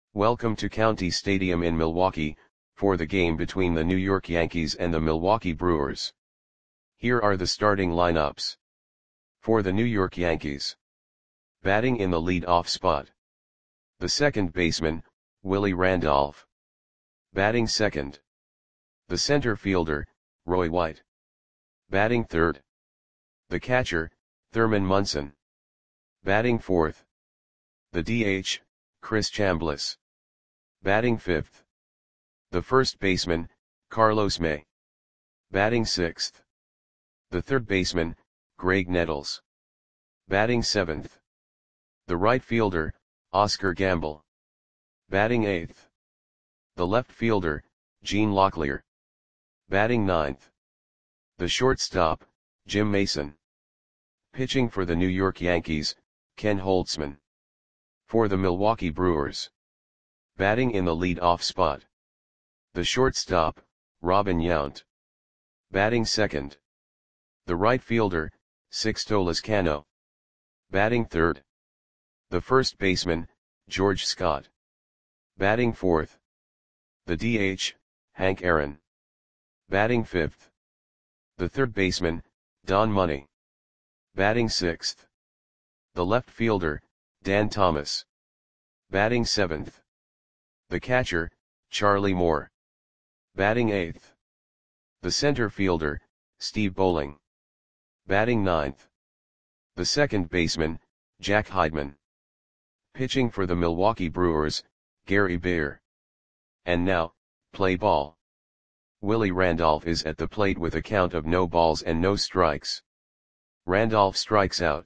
Welcome to County Stadium in Milwaukee, for the game between the New York Yankees and the Milwaukee Brewers. Here are the starting lineups. For the New York Yankees. Batting in the lead-off spot. The second baseman, Willie Randolph. Batting second. The center fielder, Roy White. Batting third. The catcher, Thurman Munson. Batting fourth. The DH, Chris Chambliss. Batting fifth. The first baseman, Carlos May. Batting sixth. The third baseman, Graig Nettles. Batting seventh. The right fielder, Oscar Gamble. Batting eighth. The left fielder, Gene Locklear. Batting ninth. The shortstop, Jim Mason. Pitching for the New York Yankees, Ken Holtzman. For the Milwaukee Brewers. Batting in the lead-off spot. The shortstop, Robin Yount. Batting second. The right fielder, Sixto Lezcano. Batting third. The first baseman, George Scott. Batting fourth. The DH, Hank Aaron. Batting fifth. The third baseman, Don Money. Batting sixth. The left fielder, Dan Thomas. Batting seventh. The catcher, Charlie Moore. Batting eighth. The center fielder, Steve Bowling. Batting ninth. The second baseman, Jack Heidman. Pitching for the Milwaukee Brewers, Gary Bear. And now, play ball. Willie Randolph is at the plate with a count of no balls and no strikes. Randolph strikes out.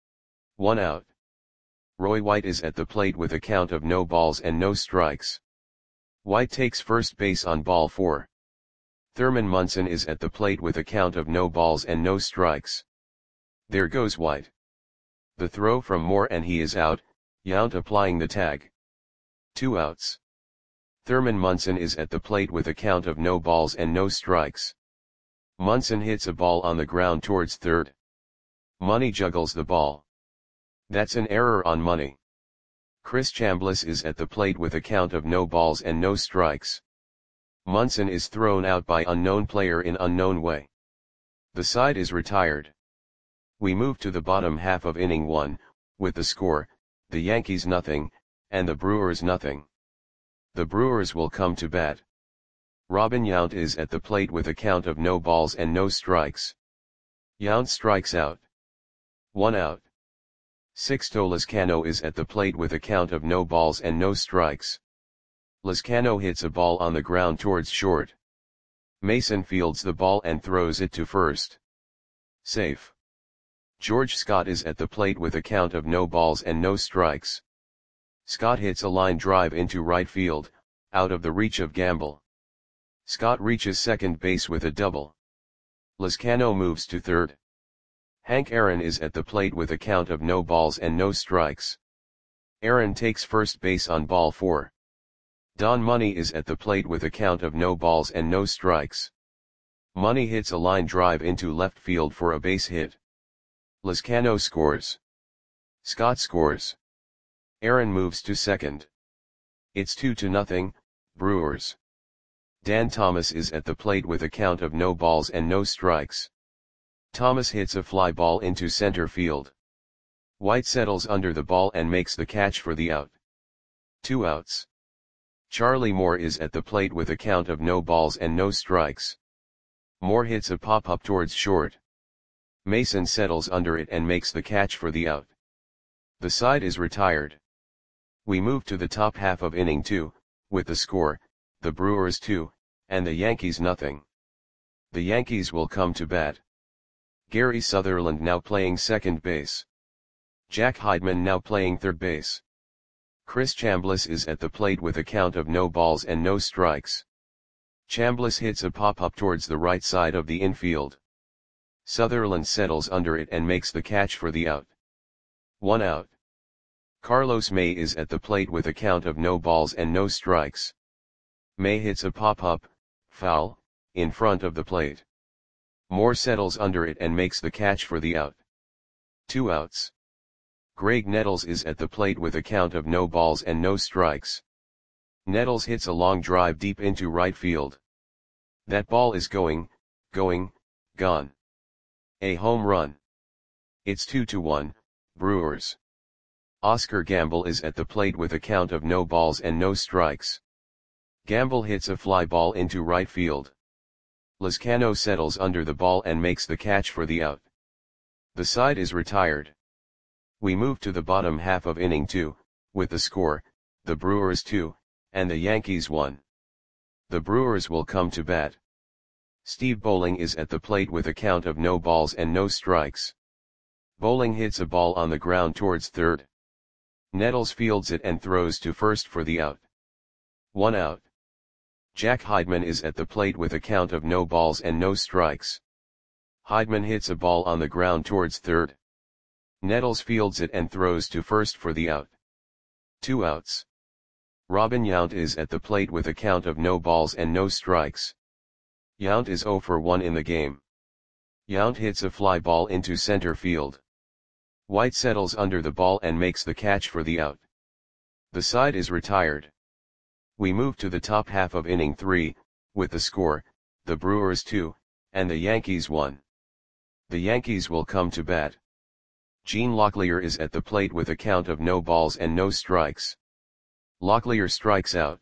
1 out. Roy White is at the plate with a count of no balls and no strikes. White takes first base on ball 4. Thurman Munson is at the plate with a count of no balls and no strikes. There goes White. The throw from Moore and he is out, Yount applying the tag. 2 outs. Thurman Munson is at the plate with a count of no balls and no strikes. Munson hits a ball on the ground towards third. Money juggles the ball. That's an error on Money. Chris Chambliss is at the plate with a count of no balls and no strikes. Munson is thrown out by unknown player in unknown way. The side is retired. We move to the bottom half of inning 1, with the score, the Yankees nothing, and the Brewers nothing. The Brewers will come to bat. Robin Yount is at the plate with a count of no balls and no strikes. Yount strikes out. 1 out. Sixto Lezcano is at the plate with a count of no balls and no strikes. Lezcano hits a ball on the ground towards short. Mason fields the ball and throws it to first. Safe. George Scott is at the plate with a count of no balls and no strikes. Scott hits a line drive into right field, out of the reach of Gamble. Scott reaches second base with a double. Lezcano moves to third. Hank Aaron is at the plate with a count of no balls and no strikes. Aaron takes first base on ball 4. Don Money is at the plate with a count of no balls and no strikes. Money hits a line drive into left field for a base hit. Lezcano scores. Scott scores. Aaron moves to second. It's 2-0, Brewers. Dan Thomas is at the plate with a count of no balls and no strikes. Thomas hits a fly ball into center field. White settles under the ball and makes the catch for the out. 2 outs. Charlie Moore is at the plate with a count of no balls and no strikes. Moore hits a pop-up towards short. Mason settles under it and makes the catch for the out. The side is retired. We move to the top half of inning 2, with the score, the Brewers 2, and the Yankees nothing. The Yankees will come to bat. Gary Sutherland now playing second base. Jack Heidman now playing third base. Chris Chambliss is at the plate with a count of no balls and no strikes. Chambliss hits a pop-up towards the right side of the infield. Sutherland settles under it and makes the catch for the out. 1 out. Carlos May is at the plate with a count of no balls and no strikes. May hits a pop-up, foul, in front of the plate. Moore settles under it and makes the catch for the out. 2 outs. Graig Nettles is at the plate with a count of no balls and no strikes. Nettles hits a long drive deep into right field. That ball is gone. A home run. It's 2-1, Brewers. Oscar Gamble is at the plate with a count of no balls and no strikes. Gamble hits a fly ball into right field. Lizcano settles under the ball and makes the catch for the out. The side is retired. We move to the bottom half of inning 2, with the score, the Brewers 2, and the Yankees 1. The Brewers will come to bat. Steve Bowling is at the plate with a count of no balls and no strikes. Bowling hits a ball on the ground towards third. Nettles fields it and throws to first for the out. 1 out. Jack Heidman is at the plate with a count of no balls and no strikes. Heidman hits a ball on the ground towards third. Nettles fields it and throws to first for the out. 2 outs. Robin Yount is at the plate with a count of no balls and no strikes. Yount is 0 for 1 in the game. Yount hits a fly ball into center field. White settles under the ball and makes the catch for the out. The side is retired. We move to the top half of inning 3, with the score, the Brewers 2, and the Yankees 1. The Yankees will come to bat. Gene Locklear is at the plate with a count of no balls and no strikes. Locklear strikes out.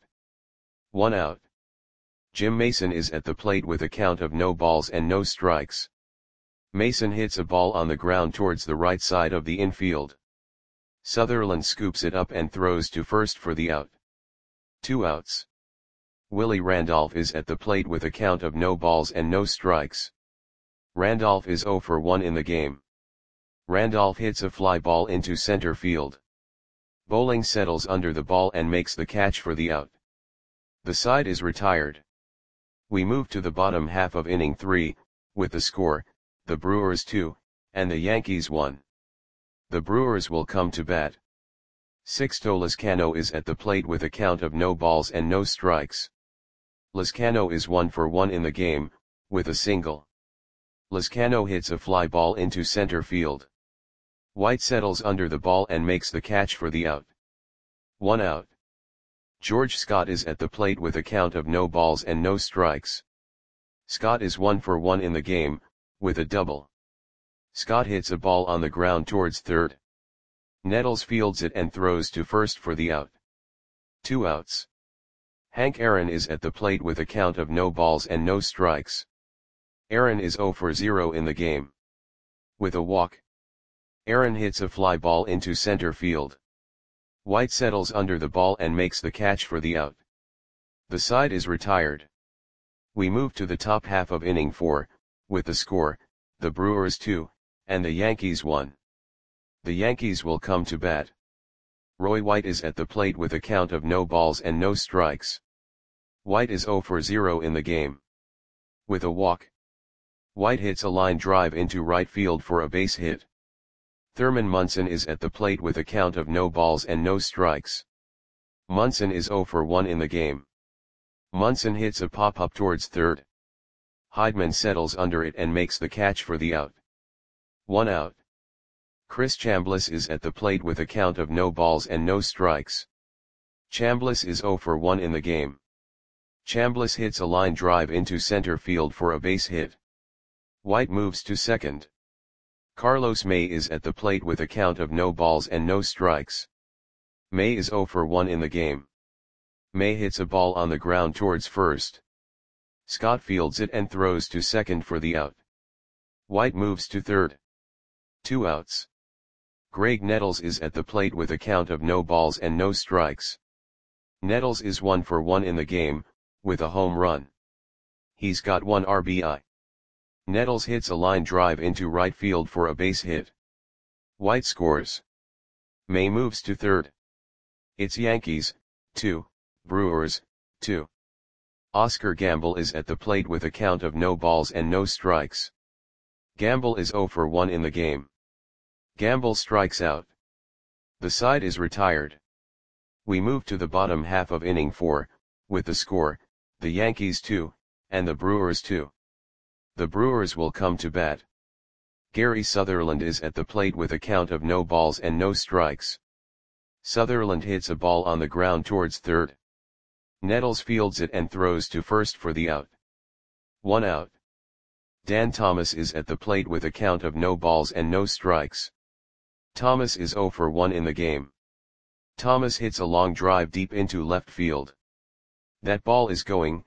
1 out. Jim Mason is at the plate with a count of no balls and no strikes. Mason hits a ball on the ground towards the right side of the infield. Sutherland scoops it up and throws to first for the out. 2 outs. Willie Randolph is at the plate with a count of no balls and no strikes. Randolph is 0 for 1 in the game. Randolph hits a fly ball into center field. Bowling settles under the ball and makes the catch for the out. The side is retired. We move to the bottom half of inning 3, with the score, the Brewers 2, and the Yankees 1. The Brewers will come to bat. Sixto Lizcano is at the plate with a count of no balls and no strikes. Lizcano is 1 for 1 in the game, with a single. Lizcano hits a fly ball into center field. White settles under the ball and makes the catch for the out. 1 out. George Scott is at the plate with a count of no balls and no strikes. Scott is 1 for 1 in the game, with a double. Scott hits a ball on the ground towards third. Nettles fields it and throws to first for the out. 2 outs. Hank Aaron is at the plate with a count of no balls and no strikes. Aaron is 0 for 0 in the game. With a walk. Aaron hits a fly ball into center field. White settles under the ball and makes the catch for the out. The side is retired. We move to the top half of inning 4, with the score, the Brewers 2, and the Yankees 1. The Yankees will come to bat. Roy White is at the plate with a count of no balls and no strikes. White is 0 for 0 in the game. With a walk. White hits a line drive into right field for a base hit. Thurman Munson is at the plate with a count of no balls and no strikes. Munson is 0 for 1 in the game. Munson hits a pop-up towards third. Heidman settles under it and makes the catch for the out. 1 out. Chris Chambliss is at the plate with a count of no balls and no strikes. Chambliss is 0 for 1 in the game. Chambliss hits a line drive into center field for a base hit. White moves to second. Carlos May is at the plate with a count of no balls and no strikes. May is 0 for 1 in the game. May hits a ball on the ground towards first. Scott fields it and throws to second for the out. White moves to third. 2 outs. Greg Nettles is at the plate with a count of no balls and no strikes. Nettles is 1 for 1 in the game, with a home run. He's got 1 RBI. Nettles hits a line drive into right field for a base hit. White scores. May moves to third. It's Yankees, 2, Brewers, 2. Oscar Gamble is at the plate with a count of no balls and no strikes. Gamble is 0 for 1 in the game. Gamble strikes out. The side is retired. We move to the bottom half of inning 4, with the score, the Yankees 2, and the Brewers 2. The Brewers will come to bat. Gary Sutherland is at the plate with a count of no balls and no strikes. Sutherland hits a ball on the ground towards third. Nettles fields it and throws to first for the out. 1 out. Dan Thomas is at the plate with a count of no balls and no strikes. Thomas is 0 for 1 in the game. Thomas hits a long drive deep into left field. That ball is gone.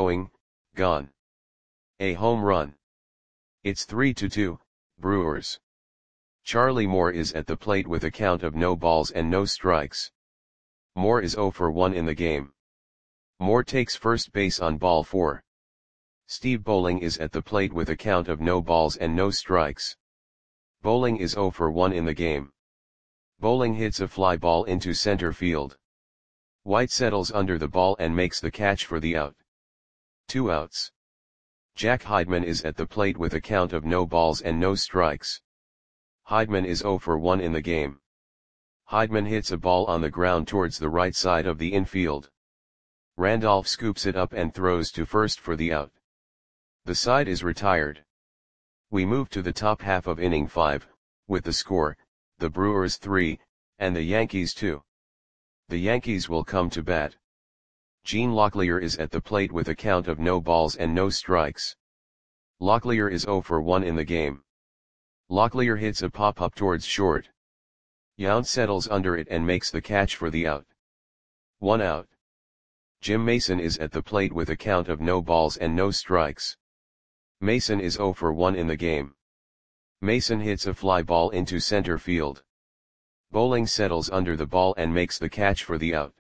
A home run. It's 3-2, Brewers. Charlie Moore is at the plate with a count of no balls and no strikes. Moore is 0 for 1 in the game. Moore takes first base on ball 4. Steve Bowling is at the plate with a count of no balls and no strikes. Bowling is 0 for 1 in the game. Bowling hits a fly ball into center field. White settles under the ball and makes the catch for the out. 2 outs. Jack Heidman is at the plate with a count of no balls and no strikes. Heidman is 0 for 1 in the game. Heidman hits a ball on the ground towards the right side of the infield. Randolph scoops it up and throws to first for the out. The side is retired. We move to the top half of inning 5, with the score, the Brewers 3, and the Yankees 2. The Yankees will come to bat. Gene Locklear is at the plate with a count of no balls and no strikes. Locklear is 0 for 1 in the game. Locklear hits a pop-up towards short. Yount settles under it and makes the catch for the out. 1 out. Jim Mason is at the plate with a count of no balls and no strikes. Mason is 0 for 1 in the game. Mason hits a fly ball into center field. Bowling settles under the ball and makes the catch for the out.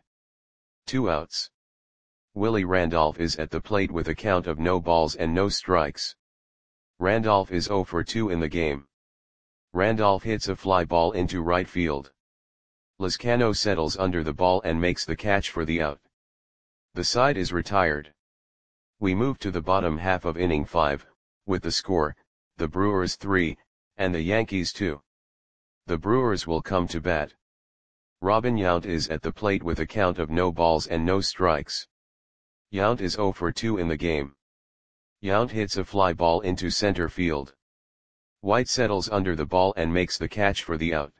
2 outs. Willie Randolph is at the plate with a count of no balls and no strikes. Randolph is 0 for 2 in the game. Randolph hits a fly ball into right field. Lizcano settles under the ball and makes the catch for the out. The side is retired. We move to the bottom half of inning 5, with the score, the Brewers 3, and the Yankees 2. The Brewers will come to bat. Robin Yount is at the plate with a count of no balls and no strikes. Yount is 0 for 2 in the game. Yount hits a fly ball into center field. White settles under the ball and makes the catch for the out.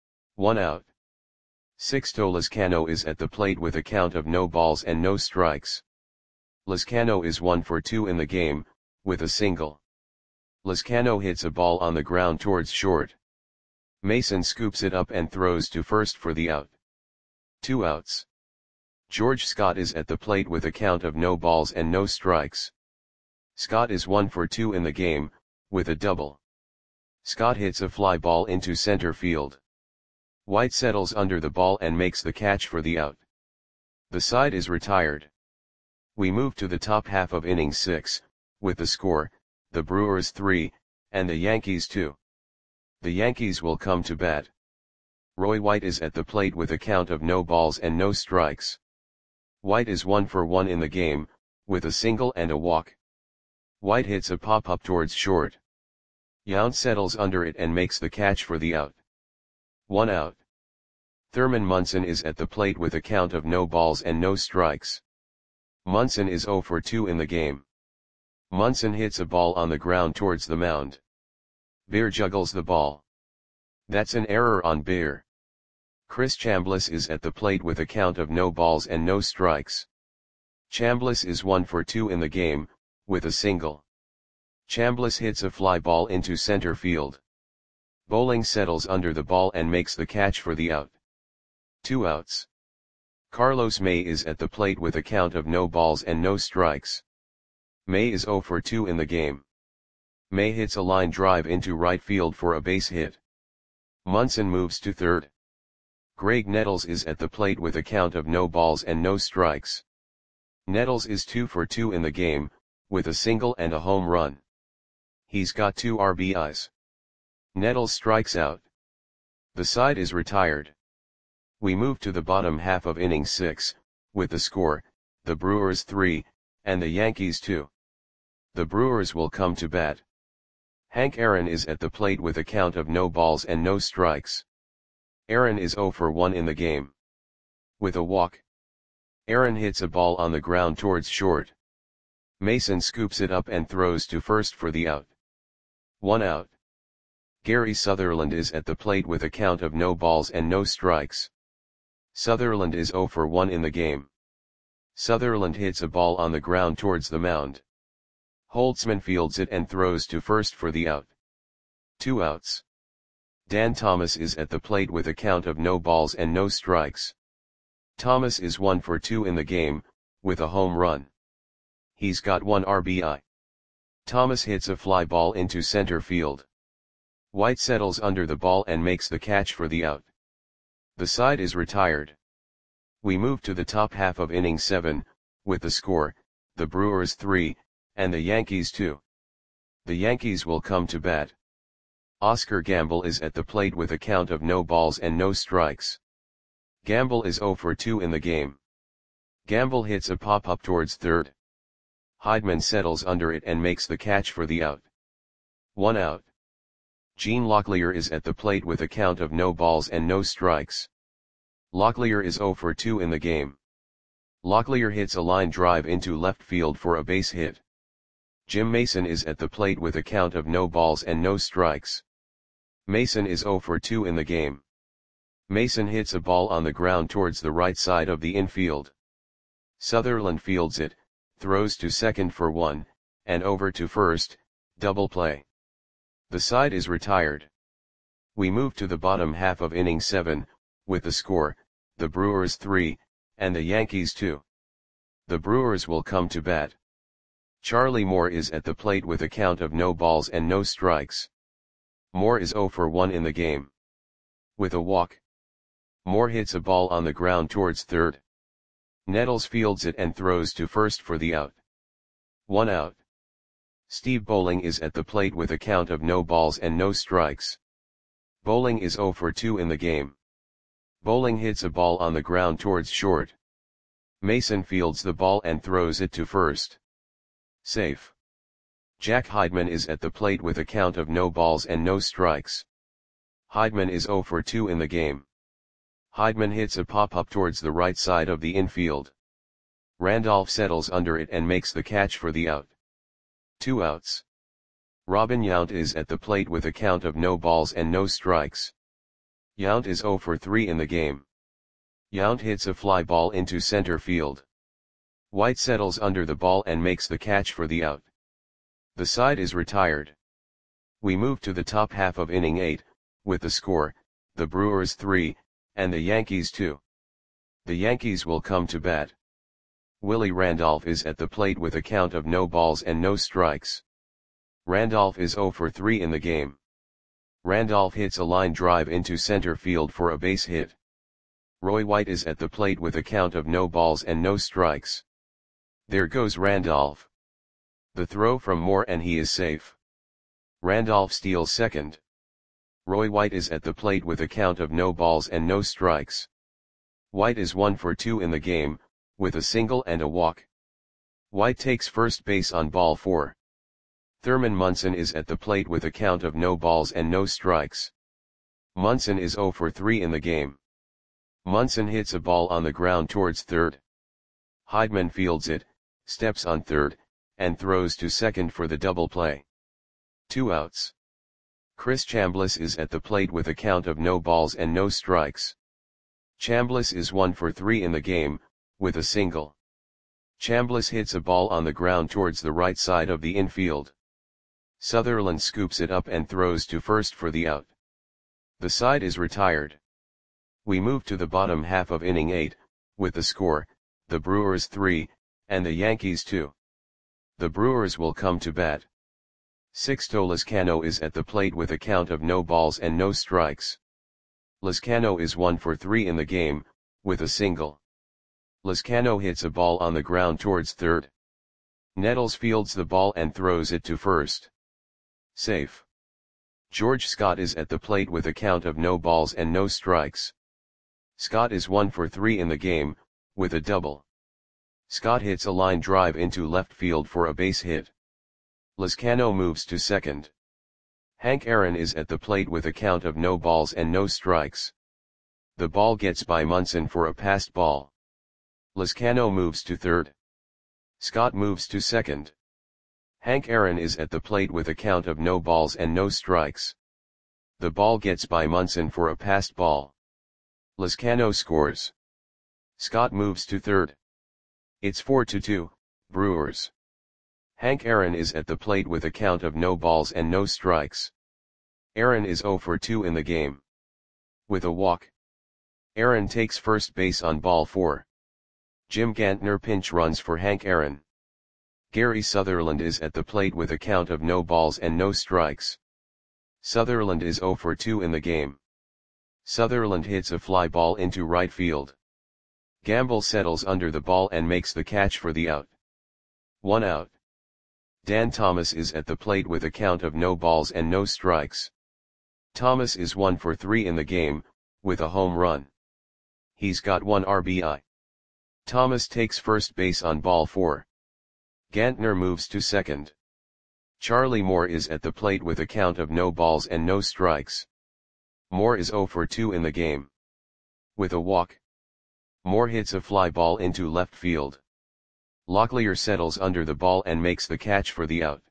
1 out. Sixto Lizcano is at the plate with a count of no balls and no strikes. Lizcano is 1 for 2 in the game, with a single. Lizcano hits a ball on the ground towards short. Mason scoops it up and throws to first for the out. 2 outs. George Scott is at the plate with a count of no balls and no strikes. Scott is 1 for 2 in the game, with a double. Scott hits a fly ball into center field. White settles under the ball and makes the catch for the out. The side is retired. We move to the top half of inning 6, with the score, the Brewers 3, and the Yankees 2. The Yankees will come to bat. Roy White is at the plate with a count of no balls and no strikes. White is 1 for 1 in the game, with a single and a walk. White hits a pop-up towards short. Yount settles under it and makes the catch for the out. 1 out. Thurman Munson is at the plate with a count of no balls and no strikes. Munson is 0 for 2 in the game. Munson hits a ball on the ground towards the mound. Beer juggles the ball. That's an error on Beer. Chris Chambliss is at the plate with a count of no balls and no strikes. Chambliss is 1 for 2 in the game, with a single. Chambliss hits a fly ball into center field. Bowling settles under the ball and makes the catch for the out. 2 outs. Carlos May is at the plate with a count of no balls and no strikes. May is 0 for 2 in the game. May hits a line drive into right field for a base hit. Munson moves to third. Greg Nettles is at the plate with a count of no balls and no strikes. Nettles is 2 for 2 in the game, with a single and a home run. He's got 2 RBIs. Nettles strikes out. The side is retired. We move to the bottom half of inning 6, with the score, the Brewers 3, and the Yankees 2. The Brewers will come to bat. Hank Aaron is at the plate with a count of no balls and no strikes. Aaron is 0 for 1 in the game. With a walk. Aaron hits a ball on the ground towards short. Mason scoops it up and throws to first for the out. 1 out. Gary Sutherland is at the plate with a count of no balls and no strikes. Sutherland is 0 for 1 in the game. Sutherland hits a ball on the ground towards the mound. Holtzman fields it and throws to first for the out. 2 outs. Dan Thomas is at the plate with a count of no balls and no strikes. Thomas is 1 for 2 in the game, with a home run. He's got 1 RBI. Thomas hits a fly ball into center field. White settles under the ball and makes the catch for the out. The side is retired. We move to the top half of inning 7, with the score, the Brewers 3, and the Yankees 2. The Yankees will come to bat. Oscar Gamble is at the plate with a count of no balls and no strikes. Gamble is 0 for 2 in the game. Gamble hits a pop-up towards third. Heidman settles under it and makes the catch for the out. 1 out. Gene Locklear is at the plate with a count of no balls and no strikes. Locklear is 0 for 2 in the game. Locklear hits a line drive into left field for a base hit. Jim Mason is at the plate with a count of no balls and no strikes. Mason is 0 for 2 in the game. Mason hits a ball on the ground towards the right side of the infield. Sutherland fields it, throws to second for 1, and over to first, double play. The side is retired. We move to the bottom half of inning 7, with the score, the Brewers 3, and the Yankees 2. The Brewers will come to bat. Charlie Moore is at the plate with a count of no balls and no strikes. Moore is 0 for 1 in the game. With a walk. Moore hits a ball on the ground towards third. Nettles fields it and throws to first for the out. 1 out. Steve Bowling is at the plate with a count of no balls and no strikes. Bowling is 0 for 2 in the game. Bowling hits a ball on the ground towards short. Mason fields the ball and throws it to first. Safe. Jack Heidman is at the plate with a count of no balls and no strikes. Heidman is 0 for 2 in the game. Heidman hits a pop-up towards the right side of the infield. Randolph settles under it and makes the catch for the out. 2 outs. Robin Yount is at the plate with a count of no balls and no strikes. Yount is 0 for 3 in the game. Yount hits a fly ball into center field. White settles under the ball and makes the catch for the out. The side is retired. We move to the top half of inning 8, with the score, the Brewers 3, and the Yankees 2. The Yankees will come to bat. Willie Randolph is at the plate with a count of no balls and no strikes. Randolph is 0 for 3 in the game. Randolph hits a line drive into center field for a base hit. Roy White is at the plate with a count of no balls and no strikes. There goes Randolph. The throw from Moore and he is safe. Randolph steals second. Roy White is at the plate with a count of no balls and no strikes. White is 1 for 2 in the game, with a single and a walk. White takes first base on ball 4. Thurman Munson is at the plate with a count of no balls and no strikes. Munson is 0 for 3 in the game. Munson hits a ball on the ground towards third. Heidman fields it, steps on third, and throws to second for the double play. 2 outs. Chris Chambliss is at the plate with a count of no balls and no strikes. Chambliss is 1 for 3 in the game, with a single. Chambliss hits a ball on the ground towards the right side of the infield. Sutherland scoops it up and throws to first for the out. The side is retired. We move to the bottom half of inning 8, with the score, the Brewers 3, and the Yankees 2. The Brewers will come to bat. Sixto Lezcano is at the plate with a count of no balls and no strikes. Lezcano is 1 for 3 in the game, with a single. Lezcano hits a ball on the ground towards third. Nettles fields the ball and throws it to first. Safe. George Scott is at the plate with a count of no balls and no strikes. Scott is 1 for 3 in the game, with a double. Scott hits a line drive into left field for a base hit. Lezcano moves to second. Hank Aaron is at the plate with a count of no balls and no strikes. The ball gets by Munson for a passed ball. Lezcano moves to third. Scott moves to second. Hank Aaron is at the plate with a count of no balls and no strikes. The ball gets by Munson for a passed ball. Lezcano scores. Scott moves to third. It's 4-2, Brewers. Hank Aaron is at the plate with a count of no balls and no strikes. Aaron is 0 for 2 in the game. With a walk. Aaron takes first base on ball 4. Jim Gantner pinch runs for Hank Aaron. Gary Sutherland is at the plate with a count of no balls and no strikes. Sutherland is 0 for 2 in the game. Sutherland hits a fly ball into right field. Gamble settles under the ball and makes the catch for the out. 1 out. Dan Thomas is at the plate with a count of no balls and no strikes. Thomas is 1 for 3 in the game, with a home run. He's got 1 RBI. Thomas takes first base on ball 4. Gantner moves to second. Charlie Moore is at the plate with a count of no balls and no strikes. Moore is 0 for 2 in the game. With a walk. Moore hits a fly ball into left field. Locklear settles under the ball and makes the catch for the out.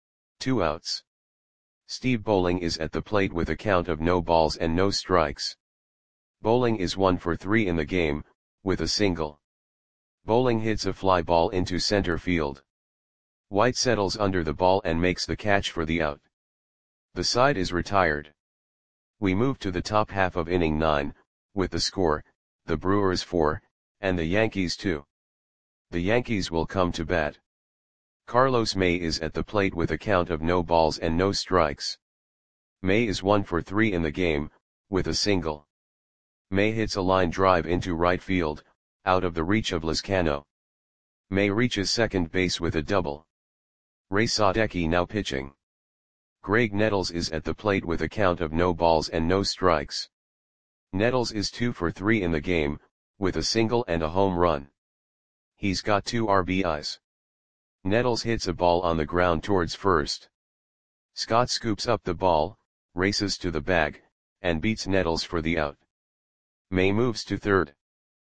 2 outs. Steve Bowling is at the plate with a count of no balls and no strikes. Bowling is 1 for 3 in the game, with a single. Bowling hits a fly ball into center field. White settles under the ball and makes the catch for the out. The side is retired. We move to the top half of inning 9, with the score, the Brewers 4, and the Yankees 2. The Yankees will come to bat. Carlos May is at the plate with a count of no balls and no strikes. May is 1 for 3 in the game, with a single. May hits a line drive into right field, out of the reach of Lizcano. May reaches second base with a double. Ray Sadecki now pitching. Greg Nettles is at the plate with a count of no balls and no strikes. Nettles is 2 for 3 in the game, with a single and a home run. He's got 2 RBIs. Nettles hits a ball on the ground towards first. Scott scoops up the ball, races to the bag, and beats Nettles for the out. May moves to third.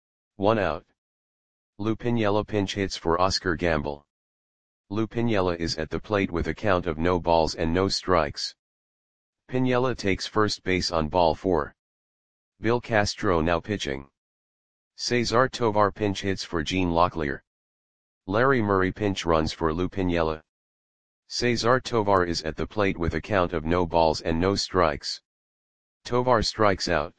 1 out. Lou Piniella pinch hits for Oscar Gamble. Lou Piniella is at the plate with a count of no balls and no strikes. Piniella takes first base on ball 4. Bill Castro now pitching. Cesar Tovar pinch hits for Gene Locklear. Larry Murray pinch runs for Lou Piniella. Cesar Tovar is at the plate with a count of no balls and no strikes. Tovar strikes out.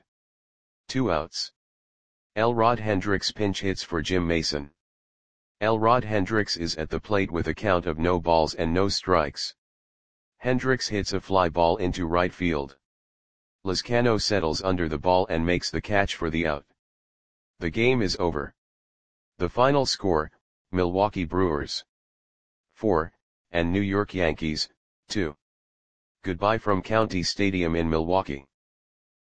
2 outs. Elrod Hendricks pinch hits for Jim Mason. Elrod Hendricks is at the plate with a count of no balls and no strikes. Hendricks hits a fly ball into right field. Lizcano settles under the ball and makes the catch for the out. The game is over. The final score, Milwaukee Brewers 4, and New York Yankees 2. Goodbye from County Stadium in Milwaukee.